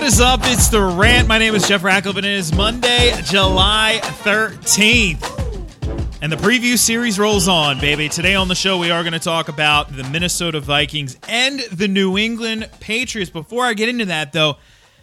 What is up? It's The Rant. My name is Jeff Ratcliffe, and it is Monday, July 13th. And the preview series rolls on, baby. Today on the show, we are going to talk about the Minnesota Vikings and the New England Patriots. Before I get into that, though,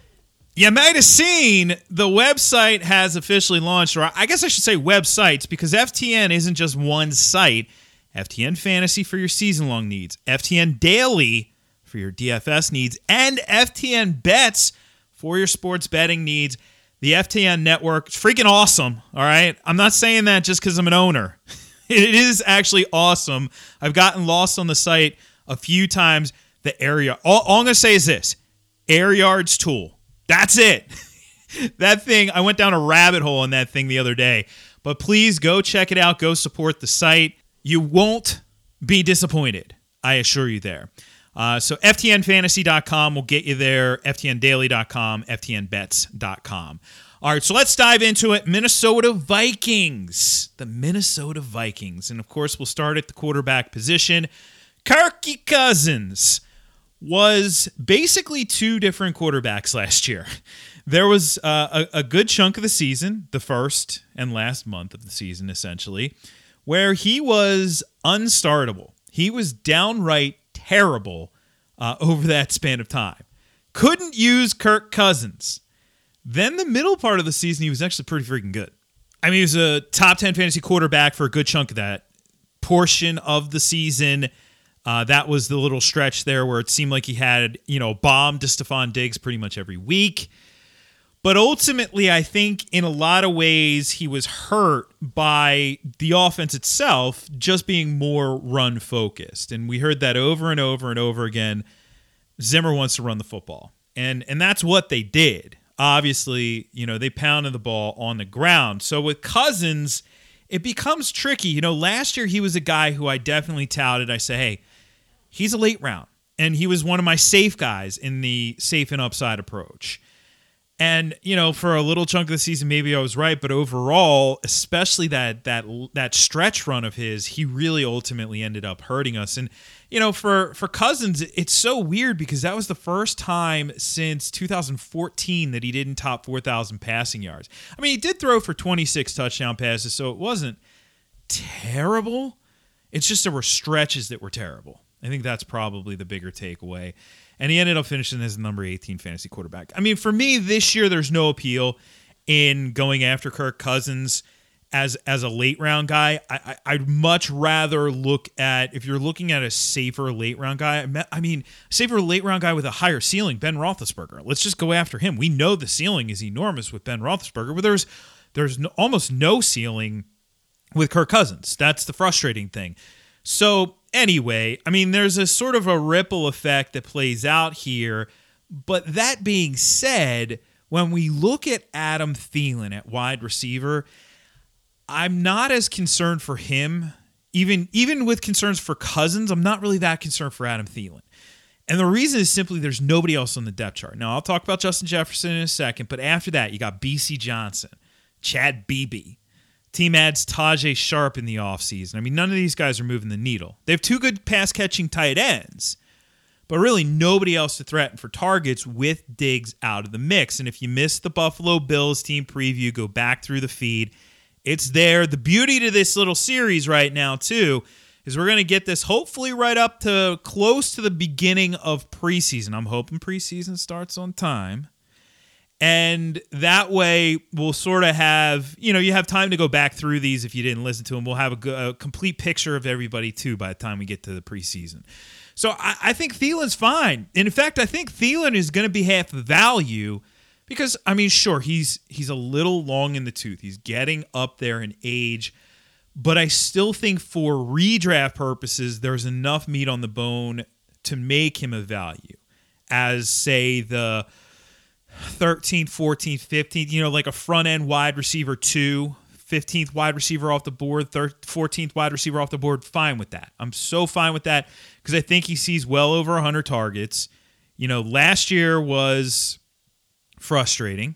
you might have seen the website has officially launched, or I guess I should say websites, because FTN isn't just one site. FTN Fantasy for your season-long needs, FTN Daily for your DFS needs, and FTN Bets for your sports betting needs. The FTN network is freaking awesome, all right? I'm not saying that just because I'm an owner. It is actually awesome. I've gotten lost on the site a few times. The area, all I'm going to say is this, Air Yards tool. That's it. That thing, I went down a rabbit hole on that thing the other day. But please go check it out. Go support the site. You won't be disappointed, I assure you there. So FTNFantasy.com will get you there, FTNDaily.com, FTNBets.com. All right, so let's dive into it. Minnesota Vikings. The Minnesota Vikings. And, of course, we'll start at the quarterback position. Kirky Cousins was basically two different quarterbacks last year. There was a good chunk of the season, the first and last month of the season, essentially, where he was unstartable. He was downright terrible over that span of time. Couldn't use Kirk Cousins. Then the middle part of the season, he was actually pretty freaking good. I mean, he was a top 10 fantasy quarterback for a good chunk of that portion of the season. That was the little stretch there where it seemed like he had, bomb to Stephon Diggs pretty much every week. But ultimately, I think in a lot of ways, he was hurt by the offense itself just being more run-focused. And we heard that over and over and over again. Zimmer wants to run the football. And that's what they did. Obviously, they pounded the ball on the ground. So with Cousins, it becomes tricky. Last year he was a guy who I definitely touted. I say, hey, he's a late round. And he was one of my safe guys in the safe and upside approach. And, for a little chunk of the season, maybe I was right. But overall, especially that stretch run of his, he really ultimately ended up hurting us. And, for Cousins, it's so weird because that was the first time since 2014 that he didn't top 4,000 passing yards. I mean, he did throw for 26 touchdown passes, so it wasn't terrible. It's just there were stretches that were terrible. I think that's probably the bigger takeaway. And he ended up finishing as the number 18 fantasy quarterback. I mean, for me, this year, there's no appeal in going after Kirk Cousins as a late round guy. I'd much rather look at, if you're looking at a safer late round guy, safer late round guy with a higher ceiling, Ben Roethlisberger. Let's just go after him. We know the ceiling is enormous with Ben Roethlisberger, but there's almost no ceiling with Kirk Cousins. That's the frustrating thing. So anyway, there's a sort of a ripple effect that plays out here. But that being said, when we look at Adam Thielen at wide receiver, I'm not as concerned for him. Even with concerns for Cousins, I'm not really that concerned for Adam Thielen. And the reason is simply there's nobody else on the depth chart. Now, I'll talk about Justin Jefferson in a second, but after that, you got B.C. Johnson, Chad Beebe. Team adds Tajay Sharp in the offseason. None of these guys are moving the needle. They have two good pass-catching tight ends, but really nobody else to threaten for targets with Diggs out of the mix. And if you missed the Buffalo Bills team preview, go back through the feed. It's there. The beauty to this little series right now, too, is we're going to get this hopefully right up to close to the beginning of preseason. I'm hoping preseason starts on time. And that way, we'll sort of have, you have time to go back through these if you didn't listen to them. We'll have a complete picture of everybody, too, by the time we get to the preseason. So I think Thielen's fine. And in fact, I think Thielen is going to be half the value because, sure, he's a little long in the tooth. He's getting up there in age. But I still think for redraft purposes, there's enough meat on the bone to make him a value as, say, the 13th, 14th, 15th, like a front-end wide receiver 2, 15th wide receiver off the board, 14th wide receiver off the board, fine with that. I'm so fine with that because I think he sees well over 100 targets. Last year was frustrating.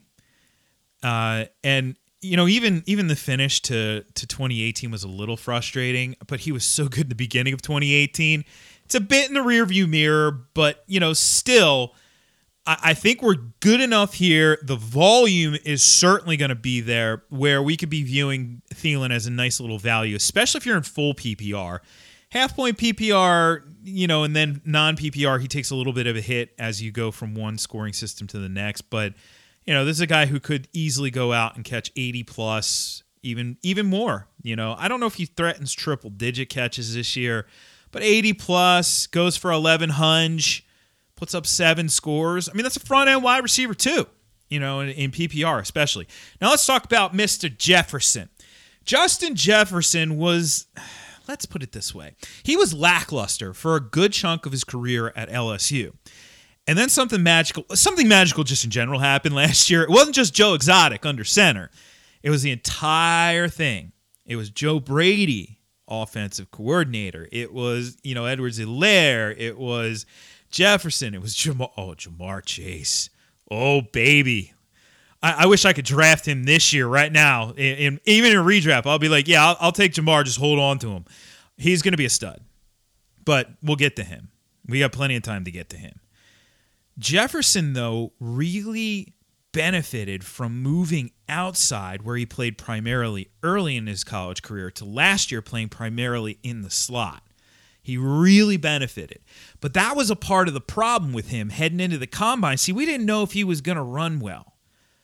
And even the finish to 2018 was a little frustrating, but he was so good at the beginning of 2018. It's a bit in the rearview mirror, but, still, I think we're good enough here. The volume is certainly going to be there where we could be viewing Thielen as a nice little value, especially if you're in full PPR. Half-point PPR, and then non-PPR, he takes a little bit of a hit as you go from one scoring system to the next. But, this is a guy who could easily go out and catch 80+, even more. I don't know if he threatens triple-digit catches this year, but 80+, goes for 1100, puts up 7 scores. I mean, that's a front-end wide receiver too, in PPR especially. Now let's talk about Mr. Jefferson. Justin Jefferson was, let's put it this way, he was lackluster for a good chunk of his career at LSU. And then something magical just in general happened last year. It wasn't just Joe Exotic under center. It was the entire thing. It was Joe Brady, offensive coordinator. It was, Edwards-Helaire. It was Jefferson. It was Ja'Marr Chase. Oh, baby. I wish I could draft him this year right now. Even in a redraft, I'll be like, yeah, I'll take Ja'Marr. Just hold on to him. He's going to be a stud. But we'll get to him. We got plenty of time to get to him. Jefferson, though, really benefited from moving outside where he played primarily early in his college career to last year playing primarily in the slot. He really benefited. But that was a part of the problem with him heading into the combine. See, we didn't know if he was going to run well.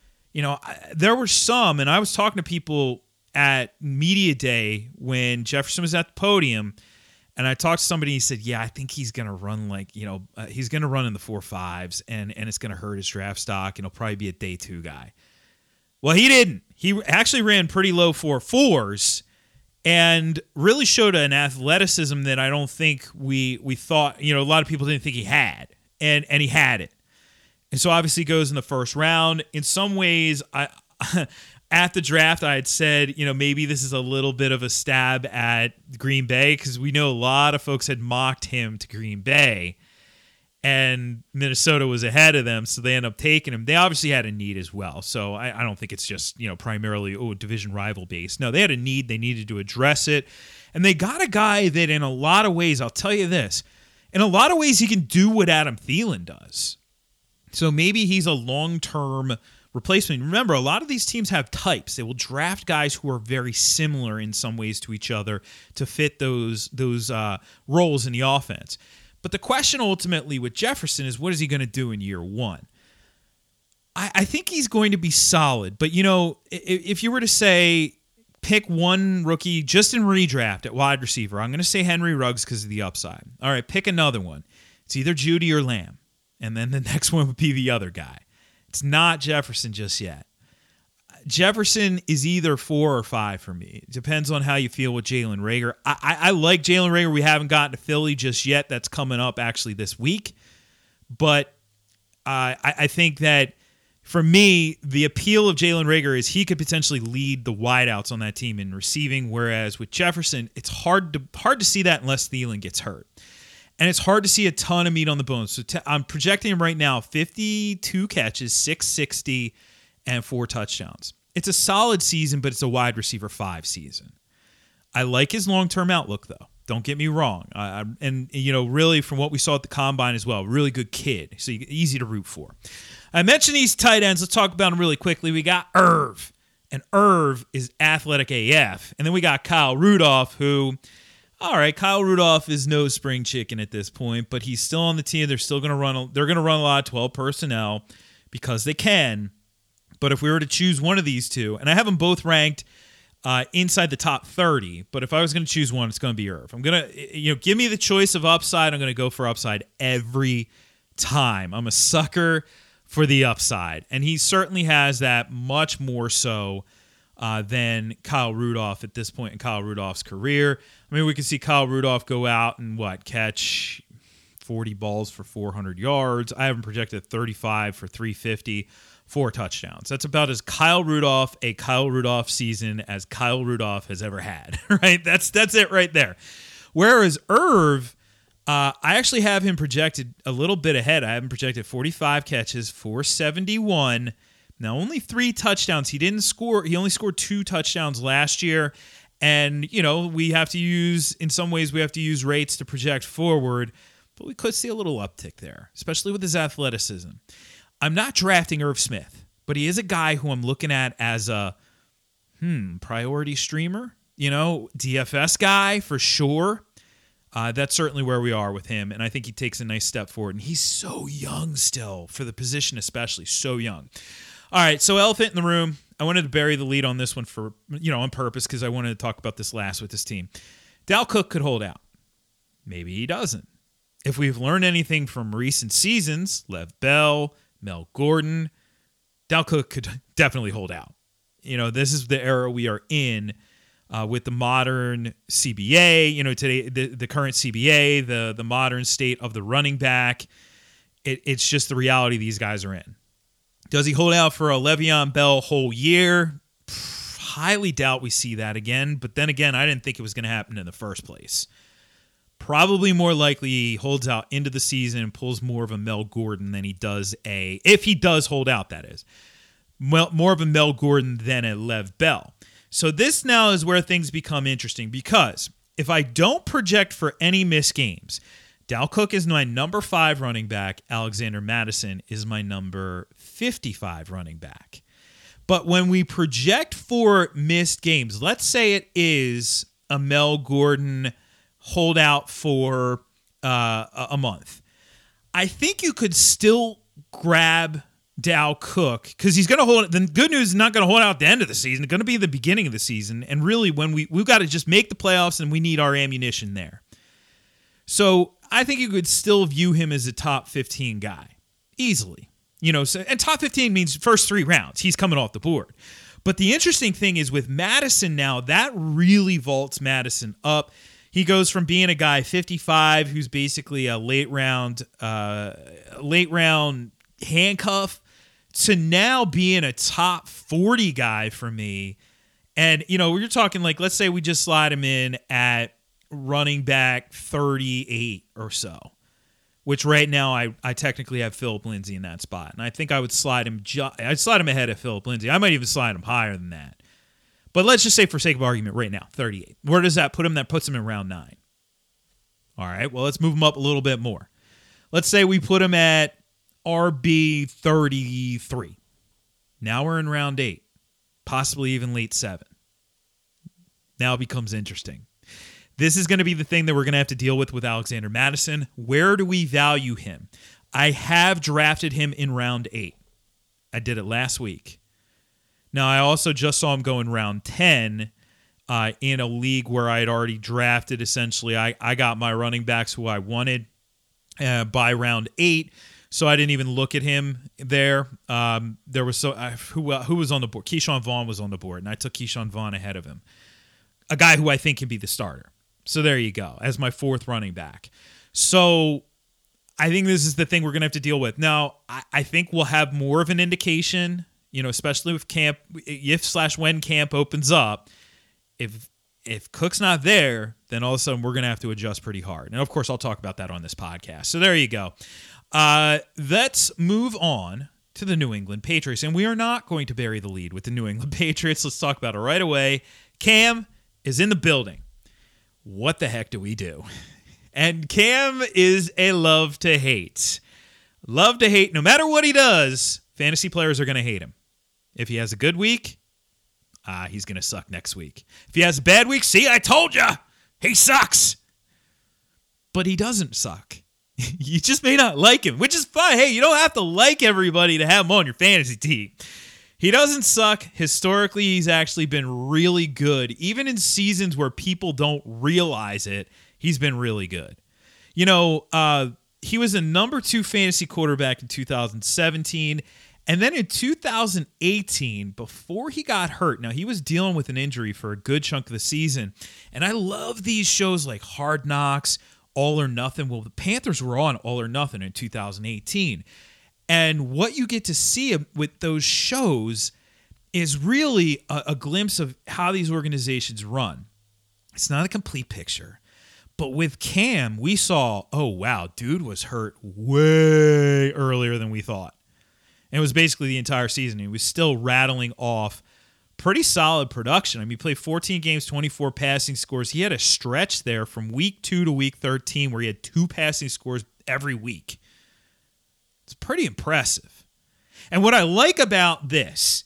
There were some, and I was talking to people at Media Day when Jefferson was at the podium, and I talked to somebody, and he said, yeah, I think he's going to run he's going to run in the 4.5s, and it's going to hurt his draft stock, and he'll probably be a day 2 guy. Well, he didn't. He actually ran pretty low 4.4s, and really showed an athleticism that I don't think we thought, a lot of people didn't think he had, and he had it. And so obviously goes in the first round. In some ways, at the draft, I had said, maybe this is a little bit of a stab at Green Bay because we know a lot of folks had mocked him to Green Bay, and Minnesota was ahead of them, so they end up taking him. They obviously had a need as well, so I don't think it's just primarily division rival based. No, they had a need. They needed to address it, and they got a guy that in a lot of ways, I'll tell you this, in a lot of ways he can do what Adam Thielen does. So maybe he's a long-term replacement. Remember, a lot of these teams have types. They will draft guys who are very similar in some ways to each other to fit those roles in the offense. But the question ultimately with Jefferson is, what is he going to do in year 1? I think he's going to be solid. But, if you were to say pick one rookie just in redraft at wide receiver, I'm going to say Henry Ruggs because of the upside. All right, pick another one. It's either Judy or Lamb. And then the next one would be the other guy. It's not Jefferson just yet. Jefferson is either 4 or 5 for me. It depends on how you feel with Jalen Reagor. I like Jalen Reagor. We haven't gotten to Philly just yet. That's coming up actually this week. But I think that for me, the appeal of Jalen Reagor is he could potentially lead the wideouts on that team in receiving, whereas with Jefferson, it's hard to see that unless Thielen gets hurt. And it's hard to see a ton of meat on the bones. So I'm projecting him right now, 52 catches, 660, and 4 touchdowns. It's a solid season, but it's a wide receiver 5 season. I like his long-term outlook, though. Don't get me wrong. Really from what we saw at the Combine as well, really good kid. So easy to root for. I mentioned these tight ends. Let's talk about them really quickly. We got Irv, and Irv is athletic AF. And then we got Kyle Rudolph, who... All right, Kyle Rudolph is no spring chicken at this point, but he's still on the team. They're still going to run. They're going to run a lot of 12 personnel because they can. But if we were to choose one of these two, and I have them both ranked inside the top 30, but if I was going to choose one, it's going to be Irv. I'm going to, give me the choice of upside. I'm going to go for upside every time. I'm a sucker for the upside, and he certainly has that much more so than Kyle Rudolph at this point in Kyle Rudolph's career. I mean, we can see Kyle Rudolph go out and catch 40 balls for 400 yards. I have him projected 35 for 350, 4 touchdowns. That's about as Kyle Rudolph season as Kyle Rudolph has ever had, right? That's it right there. Whereas Irv, I actually have him projected a little bit ahead. I have him projected 45 catches, 471. Now, only 3 touchdowns. He didn't score. He only scored 2 touchdowns last year. And, we have to use rates to project forward, but we could see a little uptick there, especially with his athleticism. I'm not drafting Irv Smith, but he is a guy who I'm looking at as a priority streamer, DFS guy for sure. That's certainly where we are with him, and I think he takes a nice step forward. And he's so young still, for the position especially, so young. All right, so elephant in the room. I wanted to bury the lead on this one for, on purpose, because I wanted to talk about this last with this team. Dal Cook could hold out. Maybe he doesn't. If we've learned anything from recent seasons, Lev Bell, Mel Gordon, Dal Cook could definitely hold out. This is the era we are in with the modern CBA, today, the current CBA, the modern state of the running back. It's just the reality these guys are in. Does he hold out for a Le'Veon Bell whole year? Highly doubt we see that again. But then again, I didn't think it was going to happen in the first place. Probably more likely he holds out into the season and pulls more of a Mel Gordon than he does if he does hold out, that is. More of a Mel Gordon than a Lev Bell. So this now is where things become interesting, because if I don't project for any missed games, Dal Cook is my number 5 running back. Alexander Mattison is my number 55 running back. But when we project for missed games, let's say it is a Mel Gordon holdout for a month. I think you could still grab Dal Cook, because he's going to hold it. The good news is not going to hold out at the end of the season. It's going to be the beginning of the season. And really, when we've got to just make the playoffs, and we need our ammunition there. So I think you could still view him as a top 15 guy easily. And top 15 means first 3 rounds. He's coming off the board. But the interesting thing is with Mattison now, that really vaults Mattison up. He goes from being a guy 55 who's basically a late round handcuff to now being a top 40 guy for me. And, you're talking like, let's say we just slide him in at running back 38 or so, which right now I technically have Phillip Lindsay in that spot. And I think I would slide him ahead of Phillip Lindsay. I might even slide him higher than that. But let's just say, for sake of argument, right now, 38. Where does that put him? That puts him in round 9. All right, well, let's move him up a little bit more. Let's say we put him at RB 33. Now we're in round 8, possibly even late 7. Now it becomes interesting. This is going to be the thing that we're going to have to deal with Alexander Mattison. Where do we value him? I have drafted him in round 8. I did it last week. Now, I also just saw him go in round 10 in a league where I had already drafted, essentially. I got my running backs who I wanted by round 8, so I didn't even look at him there. There was who was on the board? Keyshawn Vaughn was on the board, and I took Keyshawn Vaughn ahead of him. A guy who I think can be the starter. So there you go, as my 4th running back. So I think this is the thing we're going to have to deal with. Now, I think we'll have more of an indication, especially with camp, when camp opens up. If Cook's not there, then all of a sudden we're going to have to adjust pretty hard. And, of course, I'll talk about that on this podcast. So there you go. Let's move on to the New England Patriots. And we are not going to bury the lead with the New England Patriots. Let's talk about it right away. Cam is in the building. What the heck do we do? And Cam is a love to hate. Love to hate. No matter what he does, fantasy players are going to hate him. If he has a good week, he's going to suck next week. If he has a bad week, see, I told you, he sucks. But he doesn't suck. You just may not like him, which is fine. Hey, you don't have to like everybody to have him on your fantasy team. He doesn't suck. Historically, he's actually been really good. Even in seasons where people don't realize it, he's been really good. He was a number 2 fantasy quarterback in 2017. And then in 2018, before he got hurt, now he was dealing with an injury for a good chunk of the season. And I love these shows like Hard Knocks, All or Nothing. Well, the Panthers were on All or Nothing in 2018. And what you get to see with those shows is really a glimpse of how these organizations run. It's not a complete picture. But with Cam, we saw, oh, wow, dude was hurt way earlier than we thought. And it was basically the entire season. He was still rattling off pretty solid production. I mean, he played 14 games, 24 passing scores. He had a stretch there from week 2 to week 13 where he had 2 passing scores every week. It's pretty impressive. And what I like about this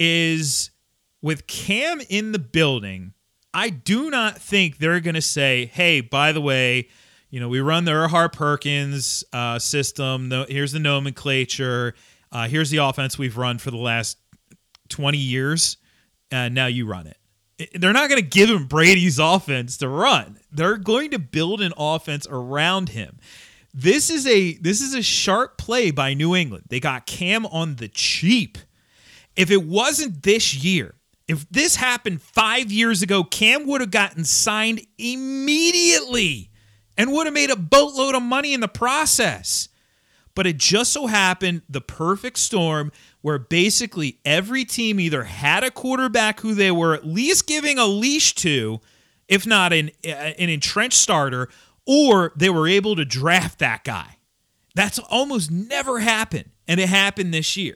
is with Cam in the building, I do not think they're going to say, hey, by the way, we run the Erhardt Perkins system. Here's the nomenclature. Here's the offense we've run for the last 20 years. And now you run it. They're not going to give him Brady's offense to run. They're going to build an offense around him. This is a sharp play by New England. They got Cam on the cheap. If it wasn't this year, if this happened 5 years ago, Cam would have gotten signed immediately and would have made a boatload of money in the process. But it just so happened the perfect storm where basically every team either had a quarterback who they were at least giving a leash to, if not an entrenched starter, or they were able to draft that guy. That's almost never happened, and it happened this year.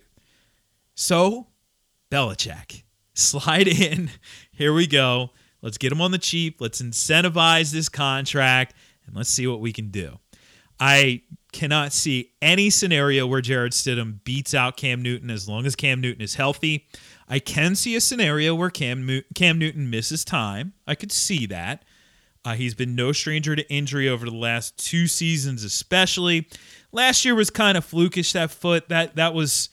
So, Belichick, slide in. Here we go. Let's get him on the cheap. Let's incentivize this contract, and let's see what we can do. I cannot see any scenario where Jarrett Stidham beats out Cam Newton as long as Cam Newton is healthy. I can see a scenario where Cam Newton misses time. I could see that. He's been no stranger to injury over the last 2 seasons especially. Last year was kind of flukish, that foot. It was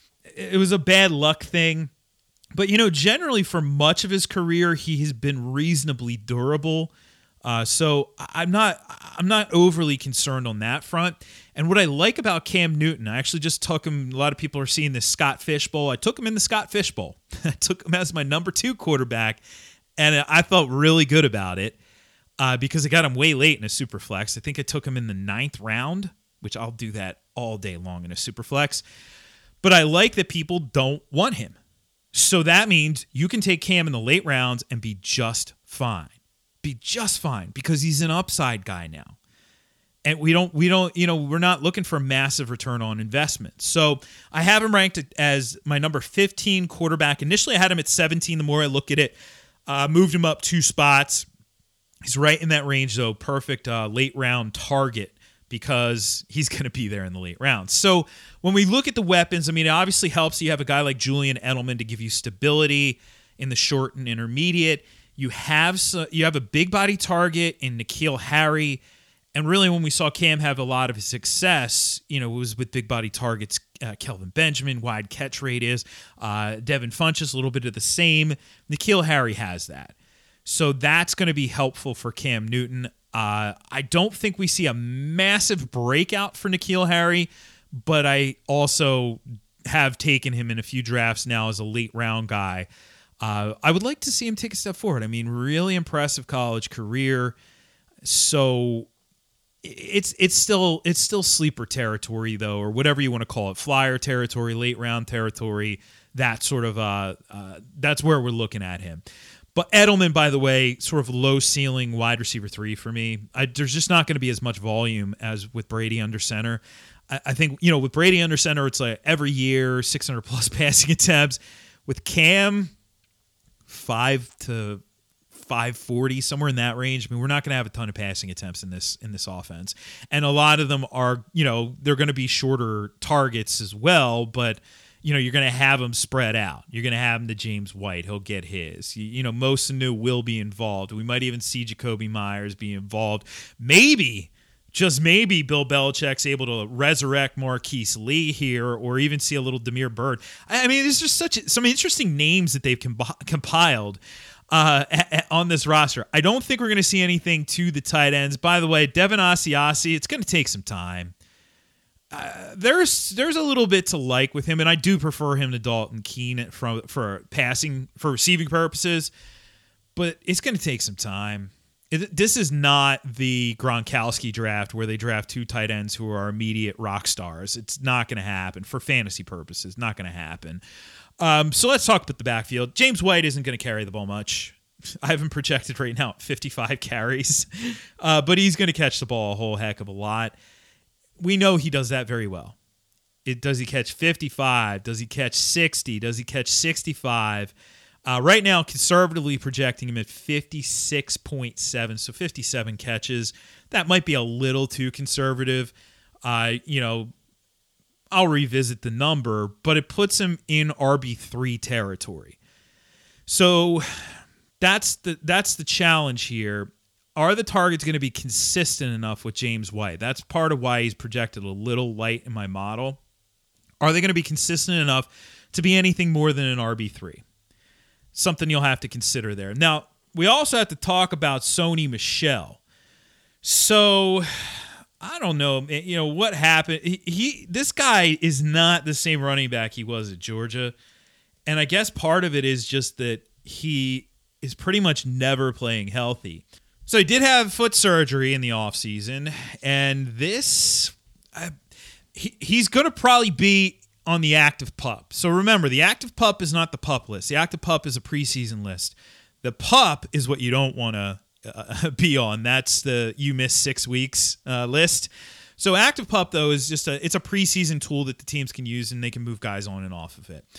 a bad luck thing. But, generally for much of his career, he has been reasonably durable. So I'm not overly concerned on that front. And what I like about Cam Newton, I actually just took him. A lot of people are seeing this Scott Fish Bowl. I took him in the Scott Fish Bowl. I took him as my number 2 quarterback, and I felt really good about it because I got him way late in a super flex. I think I took him in the 9th round, which I'll do that all day long in a super flex. But I like that people don't want him. So that means you can take Cam in the late rounds and be just fine. Be just fine because he's an upside guy now. And we're not looking for a massive return on investment. So I have him ranked as my number 15 quarterback. Initially, I had him at 17. The more I look at it, moved him up 2 spots. He's right in that range, though. Perfect late round target because he's going to be there in the late rounds. So when we look at the weapons, it obviously helps you have a guy like Julian Edelman to give you stability in the short and intermediate. You have a big body target in N'Keal Harry. And really, when we saw Cam have a lot of his success, it was with big body targets, Kelvin Benjamin, wide catch radius, Devin Funchess, a little bit of the same. N'Keal Harry has that. So that's going to be helpful for Cam Newton. I don't think we see a massive breakout for N'Keal Harry, but I also have taken him in a few drafts now as a late round guy. I would like to see him take a step forward. Really impressive college career. So it's still sleeper territory though, or whatever you want to call it, flyer territory, late round territory. That sort of that's where we're looking at him. But Edelman, by the way, sort of low ceiling wide receiver 3 for me. There's just not going to be as much volume as with Brady under center. I think with Brady under center, it's like every year 600 plus passing attempts. With Cam, 5 to 540, somewhere in that range. We're not going to have a ton of passing attempts in this offense. And a lot of them are, they're going to be shorter targets as well, but you're going to have them spread out. You're going to have them to James White. He'll get his. Most Sanu will be involved. We might even see Jacoby Myers be involved. Maybe, just maybe, Bill Belichick's able to resurrect Marquise Lee here, or even see a little Damiere Byrd. There's just some interesting names that they've compiled on this roster. I don't think we're going to see anything to the tight ends. By the way, Devin Asiasi, it's going to take some time. There's a little bit to like with him, and I do prefer him to Dalton Keene for receiving purposes, but it's going to take some time. This is not the Gronkowski draft where they draft 2 tight ends who are immediate rock stars. It's not going to happen for fantasy purposes. Not going to happen. So let's talk about the backfield. James White isn't going to carry the ball much. I have him projected right now at 55 carries, but he's going to catch the ball a whole heck of a lot. We know he does that very well. Does he catch 55? Does he catch 60? Does he catch 65? Right now, conservatively projecting him at 56.7, so 57 catches. That might be a little too conservative. I'll revisit the number, but it puts him in RB3 territory. So that's the challenge here. Are the targets going to be consistent enough with James White? That's part of why he's projected a little light in my model. Are they going to be consistent enough to be anything more than an RB3? Something you'll have to consider there. Now, we also have to talk about Sony Michel. So, I don't know, what happened. This guy is not the same running back he was at Georgia. And I guess part of it is just that he is pretty much never playing healthy. So he did have foot surgery in the offseason, and he's going to probably be on the active PUP. So remember, the active PUP is not the PUP list. The active PUP is a preseason list. The PUP is what you don't want to be on. That's the you missed 6 weeks list. So active PUP, though, is just it's a preseason tool that the teams can use, and they can move guys on and off of it.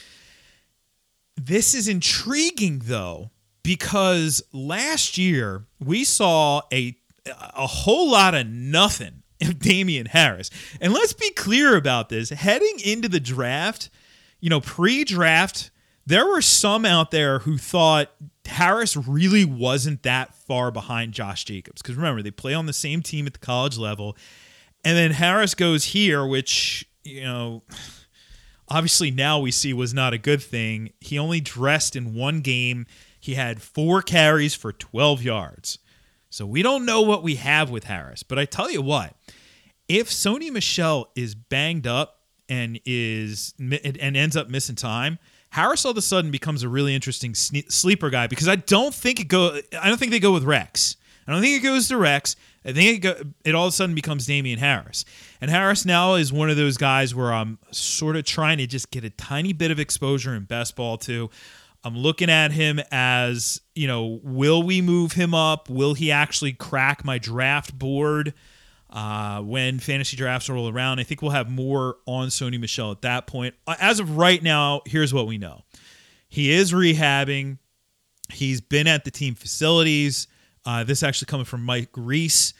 This is intriguing, though, because last year we saw a whole lot of nothing of Damian Harris. And let's be clear about this. Heading into the draft, pre-draft, there were some out there who thought Harris really wasn't that far behind Josh Jacobs. Because remember, they play on the same team at the college level. And then Harris goes here, which, obviously now we see was not a good thing. He only dressed in one game. He had 4 carries for 12 yards. So we don't know what we have with Harris. But I tell you what, if Sony Michel is banged up and ends up missing time, Harris all of a sudden becomes a really interesting sleeper guy, because I don't think they go with Rex. I don't think it goes to Rex. I think it all of a sudden becomes Damian Harris. And Harris now is one of those guys where I'm sort of trying to just get a tiny bit of exposure in best ball too. I'm looking at him as, will we move him up? Will he actually crack my draft board when fantasy drafts roll around? I think we'll have more on Sony Michel at that point. As of right now, here's what we know. He is rehabbing. He's been at the team facilities. This actually coming from Mike Reese.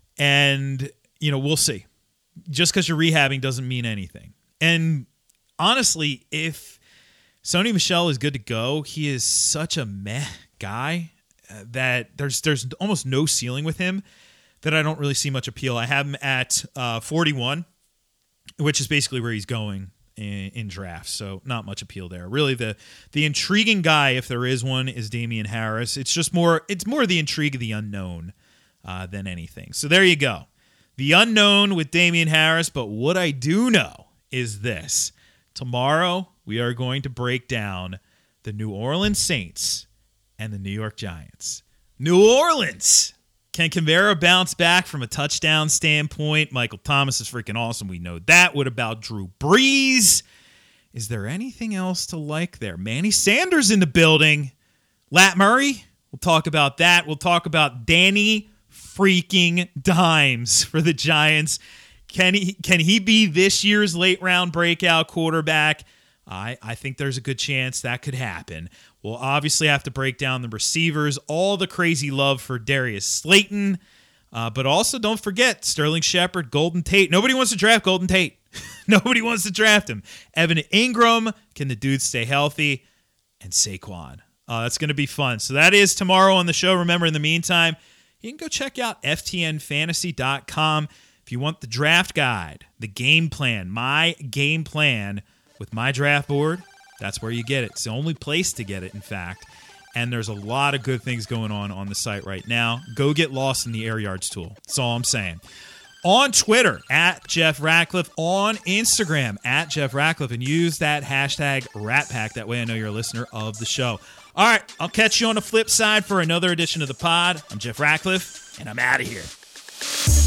And, we'll see. Just because you're rehabbing doesn't mean anything. And honestly, if Sony Michel is good to go, he is such a meh guy that there's almost no ceiling with him, that I don't really see much appeal. I have him at 41, which is basically where he's going in drafts, so not much appeal there. Really, the intriguing guy, if there is one, is Damian Harris. It's more the intrigue of the unknown than anything. So there you go. The unknown with Damian Harris, but what I do know is this. Tomorrow, we are going to break down the New Orleans Saints and the New York Giants. New Orleans! Can Kamara bounce back from a touchdown standpoint? Michael Thomas is freaking awesome. We know that. What about Drew Brees? Is there anything else to like there? Manny Sanders in the building. Lat Murray? We'll talk about that. We'll talk about Danny freaking Dimes for the Giants. Can he be this year's late round breakout quarterback? I think there's a good chance that could happen. We'll obviously have to break down the receivers, all the crazy love for Darius Slayton, but also don't forget Sterling Shepard, Golden Tate. Nobody wants to draft Golden Tate. Nobody wants to draft him. Evan Ingram, can the dude stay healthy? And Saquon. That's going to be fun. So that is tomorrow on the show. Remember, in the meantime, you can go check out ftnfantasy.com if you want the draft guide, the game plan, my game plan with my draft board. That's where you get it. It's the only place to get it, in fact. And there's a lot of good things going on the site right now. Go get lost in the Air Yards tool. That's all I'm saying. On Twitter, at Jeff Ratcliffe. On Instagram, at Jeff Ratcliffe. And use that hashtag RatPack. That way I know you're a listener of the show. All right, I'll catch you on the flip side for another edition of the pod. I'm Jeff Ratcliffe, and I'm out of here.